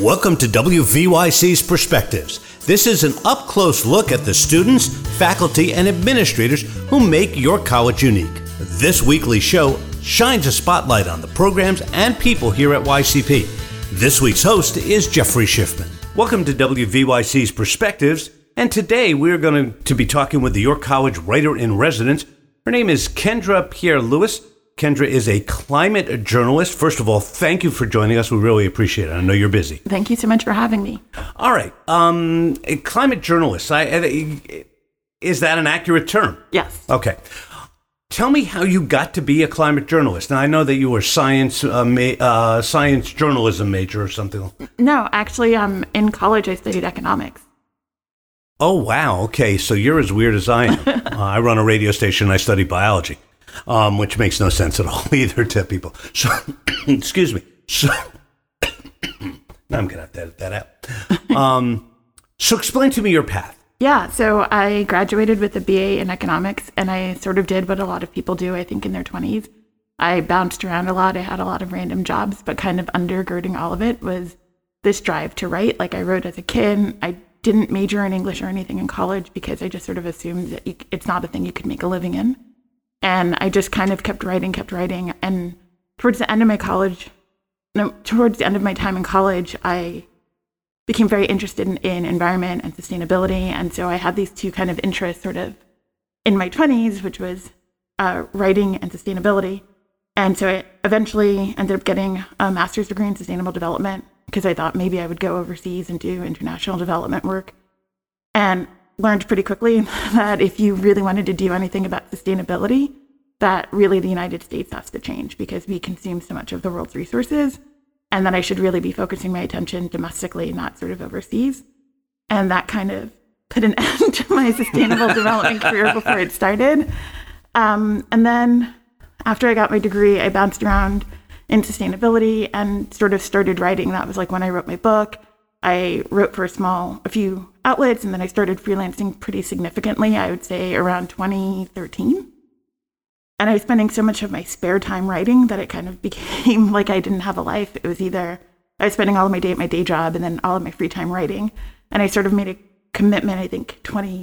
Welcome to WVYC's Perspectives. This is an up-close look at the students, faculty, and administrators who make your college unique. This weekly show shines a spotlight on the programs and people here at YCP. This week's host is Jeffrey Schiffman. Welcome to WVYC's Perspectives, and today we're going to be talking with the York College writer-in-residence. Her name is Kendra Pierre-Louis. Kendra is a climate journalist. First of all, thank you for joining us. We really appreciate it. I know you're busy. Thank you so much for having me. All right. A climate journalist. Is that an accurate term? Yes. Okay. Tell me how you got to be a climate journalist. Now, I know that you were science journalism major or something. No, actually, in college, I studied economics. Oh, wow. Okay. So you're as weird as I am. I run a radio station and I study biology. Which makes no sense at all either to people. So, excuse me. So, now I'm going to have to edit that out. So explain to me your path. Yeah, so I graduated with a BA in economics, and I sort of did what a lot of people do, I think, in their 20s. I bounced around a lot. I had a lot of random jobs, but kind of undergirding all of it was this drive to write. Like, I wrote as a kid. I didn't major in English or anything in college because I just sort of assumed that it's not a thing you could make a living in. And I just kind of kept writing. And towards the end of my time in college, I became very interested in environment and sustainability. And so I had these two kind of interests sort of in my 20s, which was writing and sustainability. And so I eventually ended up getting a master's degree in sustainable development because I thought maybe I would go overseas and do international development work. And learned pretty quickly that if you really wanted to do anything about sustainability, that really the United States has to change because we consume so much of the world's resources, and that I should really be focusing my attention domestically, not sort of overseas. And that kind of put an end to my sustainable development career before it started. And then after I got my degree, I bounced around in sustainability and sort of started writing. That was like when I wrote my book. I wrote for a few outlets, and then I started freelancing pretty significantly, I would say around 2013. And I was spending so much of my spare time writing that it kind of became like I didn't have a life. It was either I was spending all of my day at my day job and then all of my free time writing. And I sort of made a commitment, I think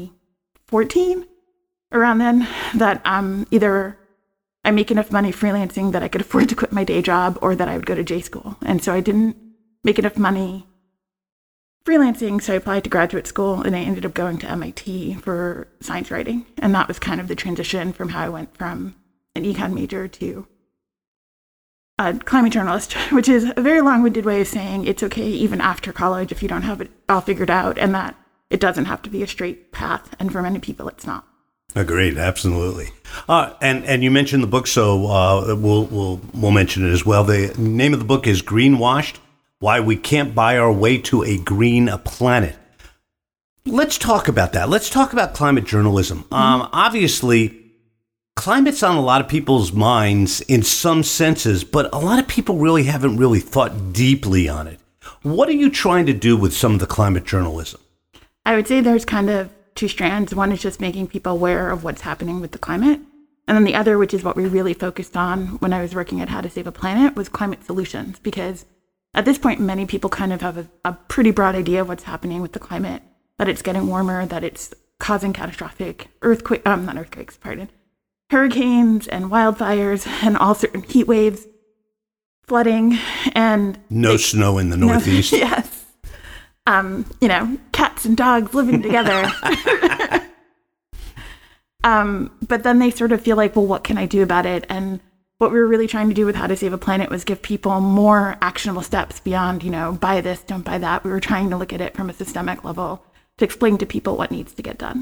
2014, around then, that either I make enough money freelancing that I could afford to quit my day job or that I would go to J school. And so I didn't make enough money freelancing, so I applied to graduate school, and I ended up going to MIT for science writing. And that was kind of the transition from how I went from an econ major to a climate journalist, which is a very long-winded way of saying it's okay even after college if you don't have it all figured out, and that it doesn't have to be a straight path, and for many people it's not. Agreed, absolutely. And you mentioned the book, so we'll mention it as well. The name of the book is Greenwashed: Why We Can't Buy Our Way to a Green Planet. Let's talk about that. Let's talk about climate journalism. Obviously, climate's on a lot of people's minds in some senses, but a lot of people really haven't really thought deeply on it. What are you trying to do with some of the climate journalism? I would say there's kind of two strands. One is just making people aware of what's happening with the climate. And then the other, which is what we really focused on when I was working at How to Save a Planet, was climate solutions, because at this point, many people kind of have a pretty broad idea of what's happening with the climate, that it's getting warmer, that it's causing catastrophic hurricanes and wildfires and all certain heat waves, flooding, and no snow in the Northeast. Yes. Cats and dogs living together. But then they sort of feel like, well, what can I do about it? And what we were really trying to do with How to Save a Planet was give people more actionable steps beyond, buy this, don't buy that. We were trying to look at it from a systemic level to explain to people what needs to get done.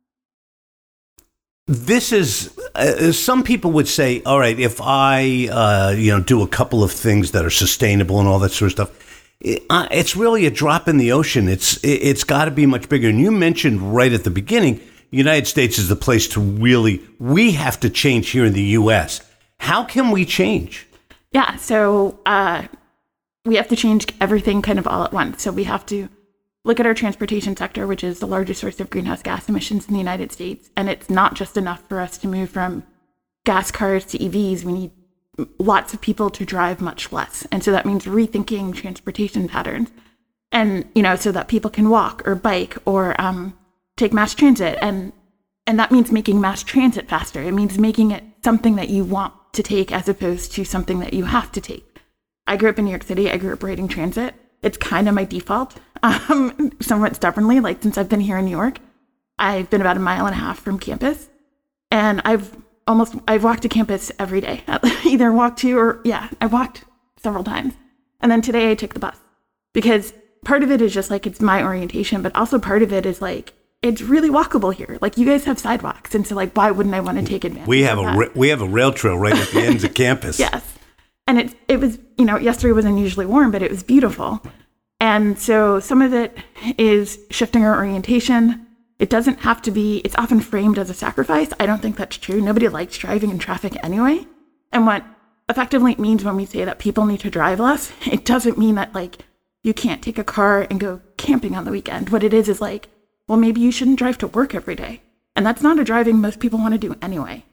This is, some people would say, all right, if I, do a couple of things that are sustainable and all that sort of stuff, it's really a drop in the ocean. It's got to be much bigger. And you mentioned right at the beginning, the United States is the place to we have to change here in the U.S. How can we change? Yeah, so we have to change everything kind of all at once. So we have to look at our transportation sector, which is the largest source of greenhouse gas emissions in the United States. And it's not just enough for us to move from gas cars to EVs. We need lots of people to drive much less. And so that means rethinking transportation patterns. And, so that people can walk or bike or take mass transit. And that means making mass transit faster. It means making it something that you want to take as opposed to something that you have to take. I grew up in New York City. I grew up riding transit. It's kind of my default, somewhat stubbornly. Like, since I've been here in New York, I've been about 1.5 miles from campus. And I've walked to campus every day. Either walked to or, I walked several times. And then today I took the bus. Because part of it is just like, it's my orientation, but also part of it is like, it's really walkable here. Like, you guys have sidewalks. And so, like, why wouldn't I want to take advantage we of that? We have a rail trail right at the ends of campus. Yes. And it was, yesterday was unusually warm, but it was beautiful. And so some of it is shifting our orientation. It doesn't have to be, it's often framed as a sacrifice. I don't think that's true. Nobody likes driving in traffic anyway. And what effectively it means when we say that people need to drive less, it doesn't mean that, like, you can't take a car and go camping on the weekend. What it is like, well, maybe you shouldn't drive to work every day. And that's not a driving most people want to do anyway.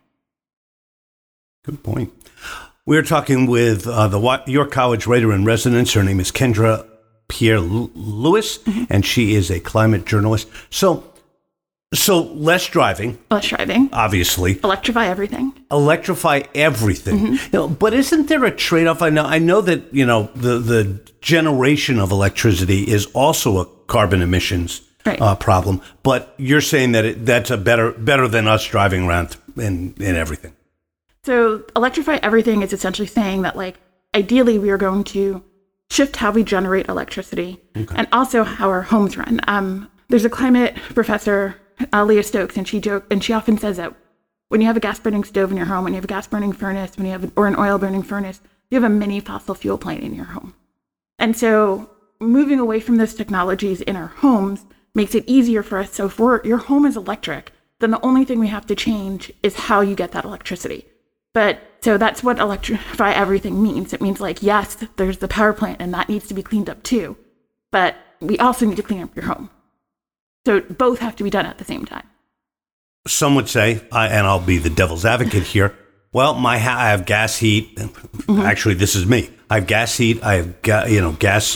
Good point. We're talking with the York College writer-in-residence. Her name is Kendra Pierre-Louis, and she is a climate journalist. So less driving. Less driving. Obviously. Electrify everything. Electrify everything. But isn't there a trade-off? I know that, the generation of electricity is also a carbon emissions problem. But you're saying that that's a better than us driving around in everything. So electrify everything is essentially saying that, like, ideally we are going to shift how we generate electricity and also how our homes run. There's a climate professor, Leah Stokes, and she often says that when you have a gas burning stove in your home, when you have a gas burning furnace, or an oil burning furnace, you have a mini fossil fuel plant in your home. And so moving away from those technologies in our homes makes it easier for us. So if your home is electric, then the only thing we have to change is how you get that electricity. But so that's what electrify everything means. It means, like, yes, there's the power plant and that needs to be cleaned up too. But we also need to clean up your home. So both have to be done at the same time. Some would say, and I'll be the devil's advocate here, well, I have gas heat. Actually, this is me. I have gas heat. I have gas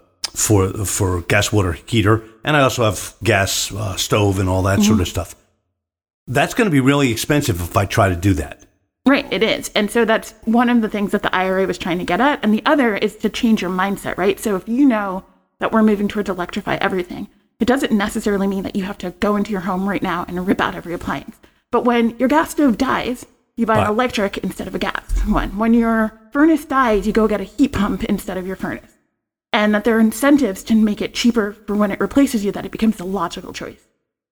for gas water heater. And I also have gas stove and all that sort of stuff. That's going to be really expensive if I try to do that. Right, it is. And so that's one of the things that the IRA was trying to get at. And the other is to change your mindset, right? So if you know that we're moving towards electrify everything, it doesn't necessarily mean that you have to go into your home right now and rip out every appliance. But when your gas stove dies, you buy an electric instead of a gas one. When your furnace dies, you go get a heat pump instead of your furnace. And that there are incentives to make it cheaper for when it replaces you, that it becomes the logical choice.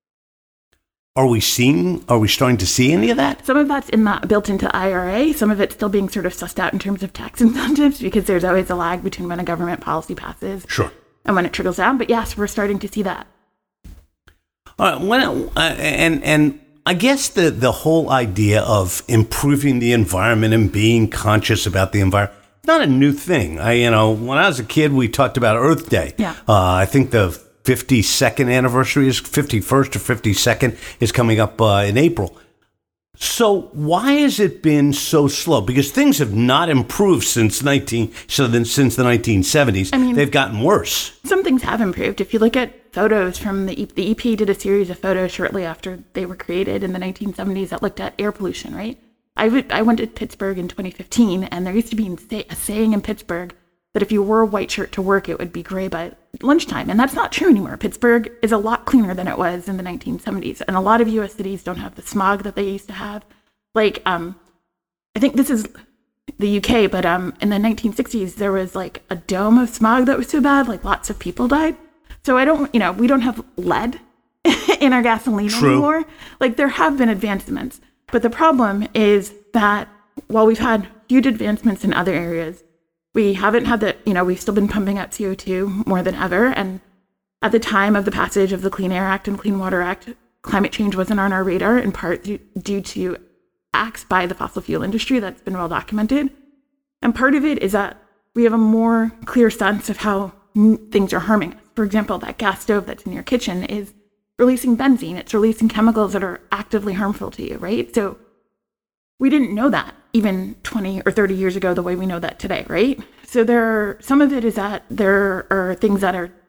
Are we starting to see any of that? Some of that's built into IRA. Some of it's still being sort of sussed out in terms of tax incentives, because there's always a lag between when a government policy passes and when it trickles down. But yes, we're starting to see that. All right. And I guess the whole idea of improving the environment and being conscious about the environment, it's not a new thing. When I was a kid, we talked about Earth Day. Yeah. I think the 52nd anniversary is 51st or 52nd is coming up in April. So why has it been so slow? Because things have not improved since the 1970s. I mean, they've gotten worse. Some things have improved. If you look at photos from the EPA did a series of photos shortly after they were created in the 1970s that looked at air pollution, right? I went to Pittsburgh in 2015, and there used to be a saying in Pittsburgh that if you wore a white shirt to work, it would be gray by lunchtime. And that's not true anymore. Pittsburgh is a lot cleaner than it was in the 1970s. And a lot of U.S. cities don't have the smog that they used to have. Like, I think this is the UK, but in the 1960s, there was like a dome of smog that was so bad, like lots of people died. So we don't have lead in our gasoline anymore. Like, there have been advancements. But the problem is that while we've had huge advancements in other areas, we haven't had we've still been pumping out CO2 more than ever. And at the time of the passage of the Clean Air Act and Clean Water Act, climate change wasn't on our radar, in part due to acts by the fossil fuel industry that's been well documented. And part of it is that we have a more clear sense of how things are harming us. For example, that gas stove that's in your kitchen is releasing benzene. It's releasing chemicals that are actively harmful to you, right? So we didn't know that even 20 or 30 years ago the way we know that today, right? So some of it is that there are things that are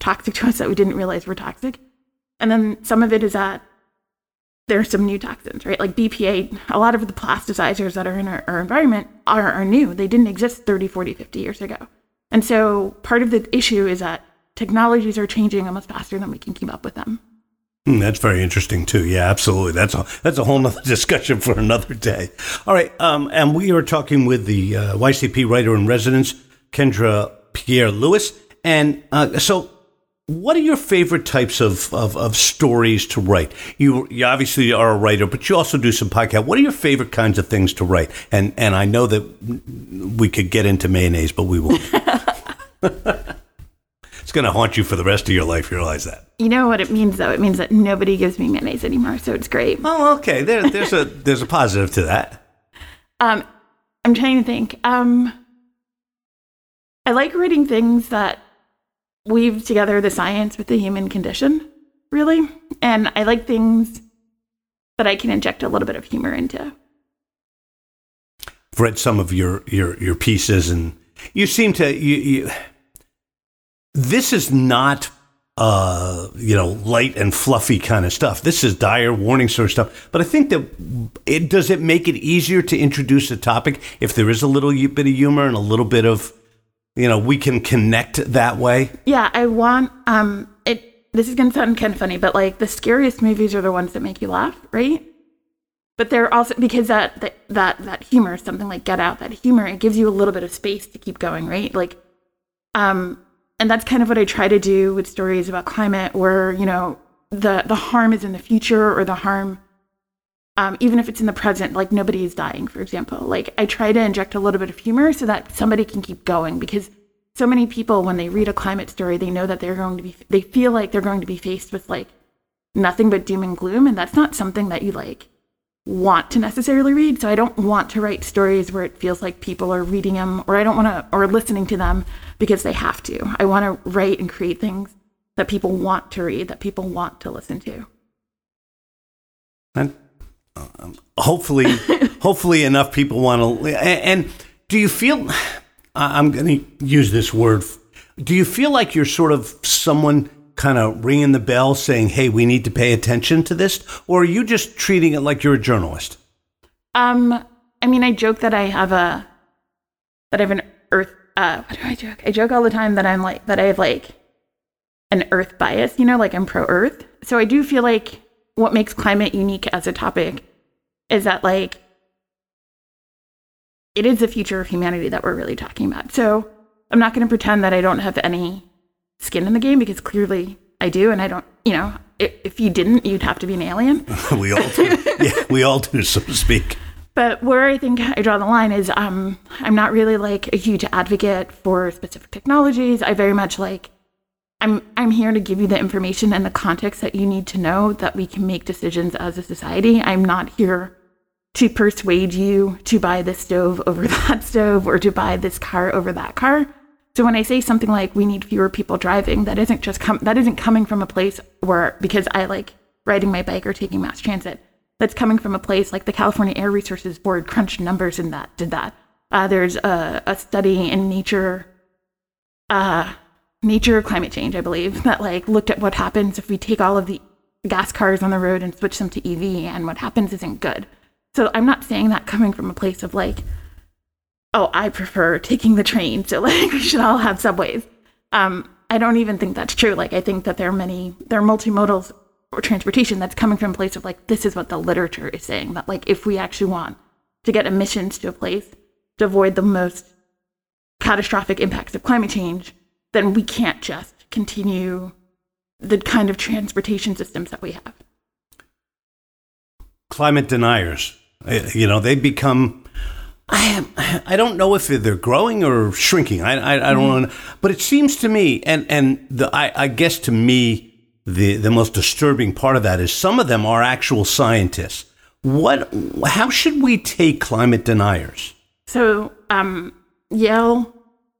toxic to us that we didn't realize were toxic. And then some of it is that there are some new toxins, right? Like BPA, a lot of the plasticizers that are in our environment are new. They didn't exist 30, 40, 50 years ago. And so part of the issue is that technologies are changing almost faster than we can keep up with them. That's very interesting too. Yeah, absolutely. That's a whole nother discussion for another day. All right. And we are talking with the YCP writer in residence, Kendra Pierre-Louis. And so what are your favorite types of stories to write? You obviously are a writer, but you also do some podcasts. What are your favorite kinds of things to write? And I know that we could get into mayonnaise, but we won't. It's going to haunt you for the rest of your life. You realize that? You know what it means, though? It means that nobody gives me mayonnaise anymore, so it's great. Oh, okay. There's a positive to that. I'm trying to think. I like writing things that weave together the science with the human condition, really. And I like things that I can inject a little bit of humor into. I've read some of your pieces, and you seem to this is not light and fluffy kind of stuff. This is dire warning sort of stuff. But I think that does it make it easier to introduce a topic if there is a little bit of humor and a little bit of, we can connect that way? Yeah, I want this is going to sound kind of funny, but like the scariest movies are the ones that make you laugh, right? But they're also, because that humor, something like Get Out, that humor, it gives you a little bit of space to keep going, right? Like, and that's kind of what I try to do with stories about climate, where, the harm is in the future, or the harm, even if it's in the present, like nobody is dying, for example. Like I try to inject a little bit of humor so that somebody can keep going, because so many people, when they read a climate story, they know that they feel like they're going to be faced with like nothing but doom and gloom. And that's not something that you like want to necessarily read. So I don't want to write stories where it feels like people are reading them, or listening to them because they have to. I want to write and create things that people want to read, that people want to listen to. And hopefully enough people want to. And do you feel, I'm going to use this word, do you feel like you're sort of someone kind of ringing the bell saying, hey, we need to pay attention to this? Or are you just treating it like you're a journalist? I joke that I have an earth, what do I joke? I joke all the time that I have like an earth bias, like I'm pro-earth. So I do feel like what makes climate unique as a topic is that like, it is the future of humanity that we're really talking about. So I'm not going to pretend that I don't have any skin in the game, because clearly I do. And I don't, if you didn't, you'd have to be an alien. We all do. Yeah, we all do, so to speak. But where I think I draw the line is I'm not really like a huge advocate for specific technologies. I very much like, I'm here to give you the information and the context that you need to know that we can make decisions as a society. I'm not here to persuade you to buy this stove over that stove, or to buy this car over that car. So when I say something like we need fewer people driving, that isn't coming from a place where, because I like riding my bike or taking mass transit. That's coming from a place like the California Air Resources Board crunched numbers and did that. There's a study in Nature Climate Change, I believe, that like looked at what happens if we take all of the gas cars on the road and switch them to EV, and what happens isn't good. So I'm not saying that coming from a place of like, oh, I prefer taking the train, so like we should all have subways. I don't even think that's true. Like I think that there are multimodal or transportation that's coming from a place of like, this is what the literature is saying, that like if we actually want to get emissions to a place to avoid the most catastrophic impacts of climate change, then we can't just continue the kind of transportation systems that we have. Climate deniers, they become, I don't know if they're growing or shrinking. I don't know, but it seems to me, I guess to me, the most disturbing part of that is some of them are actual scientists. How should we take climate deniers? So, Yale,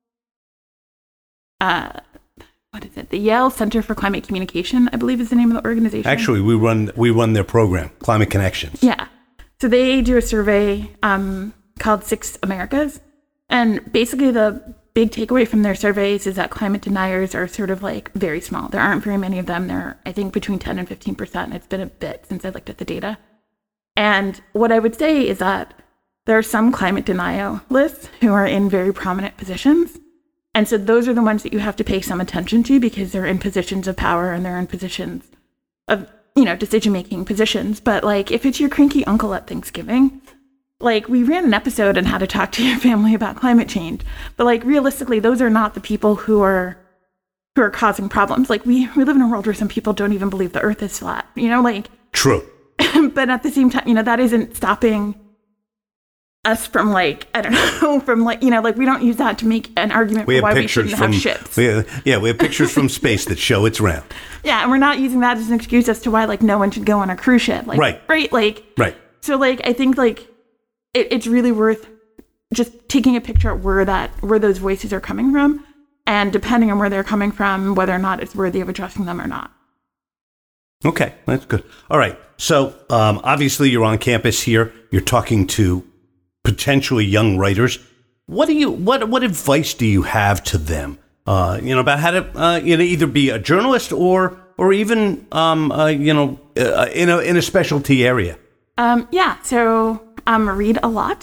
what is it? The Yale Center for Climate Communication, I believe is the name of the organization. Actually, we run their program, Climate Connections. Yeah. So they do a survey called 6 Americas. And basically the big takeaway from their surveys is that climate deniers are sort of like very small. There aren't very many of them. They're, I think, between 10 and 15%. It's been a bit since I looked at the data. And what I would say is that there are some climate denialists who are in very prominent positions. And so those are the ones that you have to pay some attention to because they're in positions of power and they're in positions of, decision-making positions. But like, if it's your cranky uncle at Thanksgiving, like, we ran an episode on how to talk to your family about climate change. But like, realistically, those are not the people who are causing problems. Like, we live in a world where some people don't even believe the earth is flat, True. But at the same time, that isn't stopping us from we don't use that to make an argument for why we shouldn't have ships. We have pictures from space that show it's round. Yeah, and we're not using that as an excuse as to why no one should go on a cruise ship. Right. Right. So I think it's really worth just taking a picture of where those voices are coming from, and depending on where they're coming from, whether or not it's worthy of addressing them or not. Okay, that's good. All right. So obviously you're on campus here. You're talking to potentially young writers. What advice do you have to them? About how to either be a journalist or even in a specialty area. So read a lot,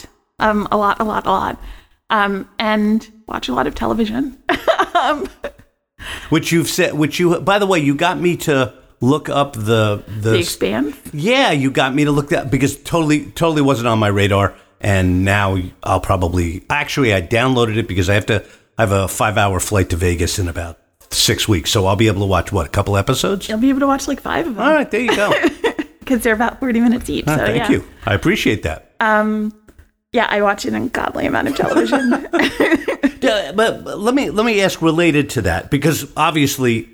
and watch a lot of television. By the way, you got me to look up the Expanse. Yeah, you got me to look that because totally wasn't on my radar. And now I'll probably I downloaded it because I have a 5-hour flight to Vegas in about 6 weeks. So I'll be able to watch a couple episodes? You'll be able to watch 5 of them. All right, there you go. Because they're about 40 minutes each. Thank you. I appreciate that. I watch an ungodly amount of television. But let me ask related to that, because obviously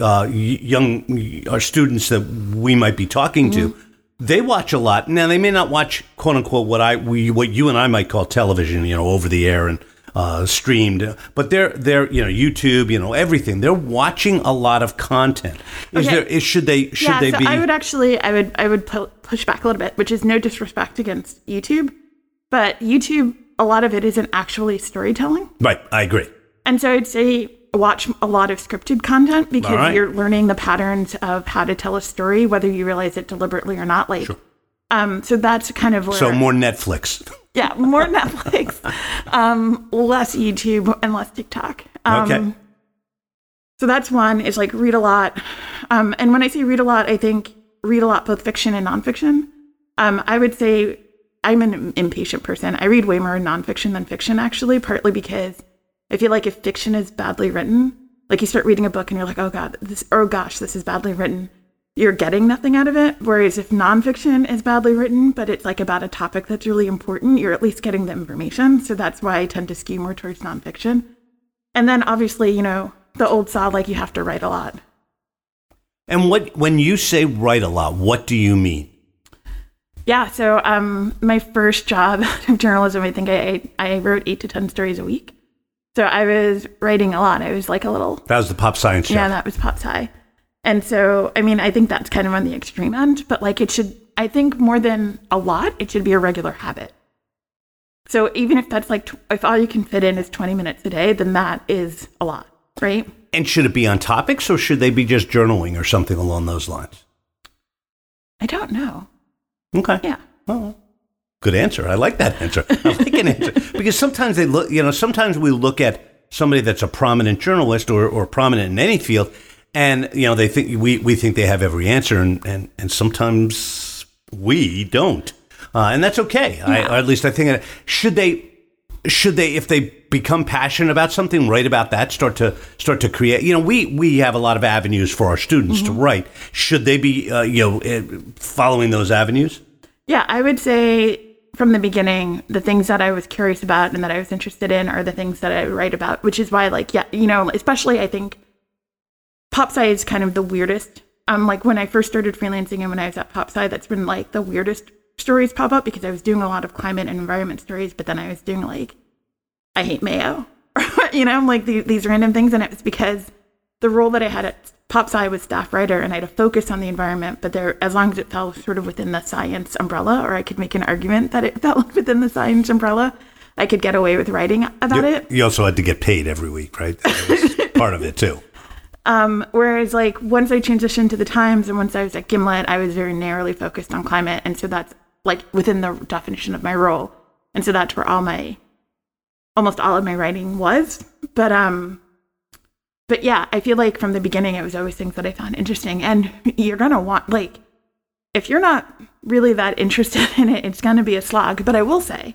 our students that we might be talking to, they watch a lot. Now they may not watch quote unquote what you and I might call television, over the air and streamed, but they're YouTube, everything. They're watching a lot of content. Should they be? I would push back a little bit, which is no disrespect against YouTube, but YouTube, a lot of it isn't actually storytelling. Right, I agree. And so I'd say watch a lot of scripted content because you're learning the patterns of how to tell a story, whether you realize it deliberately or not. Sure. So that's kind of where... So more Netflix. Yeah, more Netflix, less YouTube, and less TikTok. Okay. So that's one, is read a lot. And when I say read a lot, I think read a lot, both fiction and nonfiction. I would say I'm an impatient person. I read way more nonfiction than fiction, actually, partly because I feel like if fiction is badly written, you start reading a book and you're like, oh gosh, this is badly written. You're getting nothing out of it. Whereas if nonfiction is badly written, but it's about a topic that's really important, you're at least getting the information. So that's why I tend to skew more towards nonfiction. And then obviously, the old saw, you have to write a lot. And when you say write a lot, what do you mean? Yeah, so my first job in journalism, I think I wrote 8 to 10 stories a week. So I was writing a lot. I was a little... That was the Pop Science job. Yeah, that was Pop Sci. And so, I think that's kind of on the extreme end, but it should, I think more than a lot, it should be a regular habit. So even if that's if all you can fit in is 20 minutes a day, then that is a lot, right? And should it be on topics, or should they be just journaling or something along those lines? I don't know. Okay. Yeah. Oh, good answer. I like that answer. I like an answer. Because sometimes sometimes we look at somebody that's a prominent journalist or prominent in any field, and they think we think they have every answer, and sometimes we don't, and that's okay. Yeah. Or at least I think should they if they become passionate about something, write about that, start to create. We have a lot of avenues for our students to write. Should they be following those avenues? Yeah, I would say from the beginning, the things that I was curious about and that I was interested in are the things that I write about, which is why especially I think Pop Sci is kind of the weirdest. When I first started freelancing and when I was at Pop Sci, that's when the weirdest stories pop up, because I was doing a lot of climate and environment stories, but then I was doing I hate mayo, these random things. And it was because the role that I had at Pop Sci was staff writer, and I had to focus on the environment, but as long as it fell sort of within the science umbrella, or I could make an argument that it fell within the science umbrella, I could get away with writing about it. You also had to get paid every week, right? That was part of it too. Whereas like once I transitioned to the Times and once I was at Gimlet, I was very narrowly focused on climate. And so that's like within the definition of my role. And so that's where almost all of my writing was. But yeah, I feel like from the beginning, it was always things that I found interesting. And you're going to want, like, if you're not really that interested in it, it's going to be a slog. But I will say,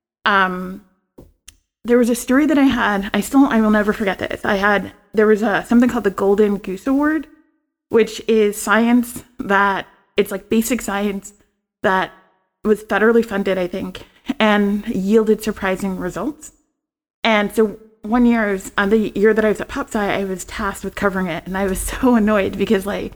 there was a story that I had. I will never forget this. There was something called the Golden Goose Award, which is science that it's like basic science that was federally funded, I think, and yielded surprising results. And so one year, the year that I was at PopSci, I was tasked with covering it, and I was so annoyed because, like,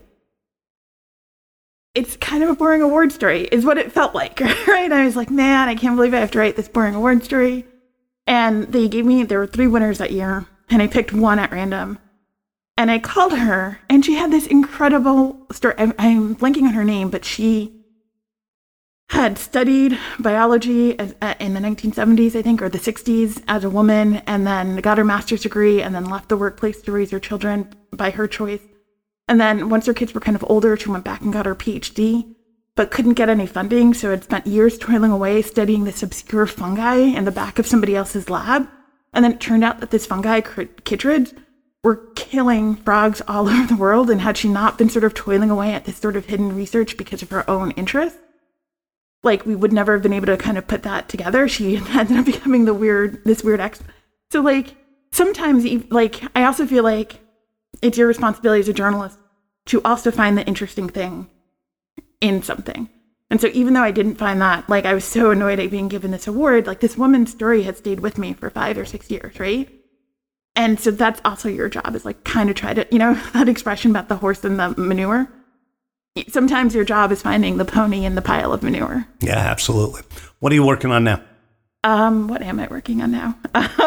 it's kind of a boring award story, is what it felt like, right? I was like, man, I can't believe I have to write this boring award story. And there were 3 winners that year, and I picked one at random. And I called her, and she had this incredible story. I'm blanking on her name, but she had studied biology in the 1970s, I think, or the 60s as a woman, and then got her master's degree, and then left the workplace to raise her children by her choice. And then once her kids were kind of older, she went back and got her PhD, but couldn't get any funding, so had spent years toiling away studying this obscure fungi in the back of somebody else's lab. And then it turned out that this fungi, chytrids, were killing frogs all over the world, and had she not been sort of toiling away at this sort of hidden research because of her own interest, like, we would never have been able to kind of put that together. She ended up becoming this weird expert. So, like, sometimes, like, I also feel like it's your responsibility as a journalist to also find the interesting thing in something. And so even though I didn't find that, like, I was so annoyed at being given this award, like, this woman's story had stayed with me for 5 or 6 years, right? And so that's also your job, is like kind of try to, that expression about the horse and the manure. Sometimes your job is finding the pony in the pile of manure. Yeah, absolutely. What are you working on now? What am I working on now?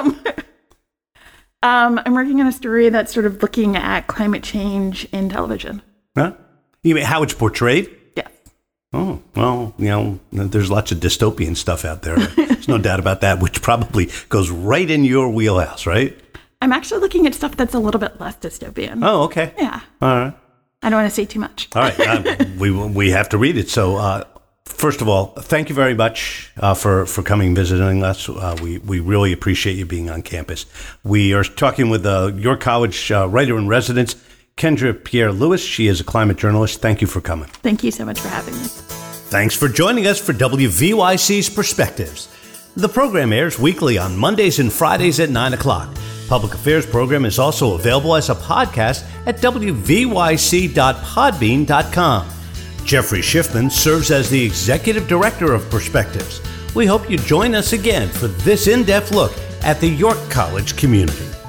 I'm working on a story that's sort of looking at climate change in television. Huh? You mean how it's portrayed? Yeah. Oh, well, there's lots of dystopian stuff out there. There's no doubt about that, which probably goes right in your wheelhouse, right? I'm actually looking at stuff that's a little bit less dystopian. Oh, okay. Yeah. All right. I don't want to say too much. All right. We have to read it. So, first of all, thank you very much for coming visiting us. We really appreciate you being on campus. We are talking with York College writer-in-residence, Kendra Pierre-Louis. She is a climate journalist. Thank you for coming. Thank you so much for having me. Thanks for joining us for WVYC's Perspectives. The program airs weekly on Mondays and Fridays at 9 o'clock. Public Affairs program is also available as a podcast at wvyc.podbean.com. Jeffrey Schiffman serves as the Executive Director of Perspectives. We hope you join us again for this in-depth look at the York College community.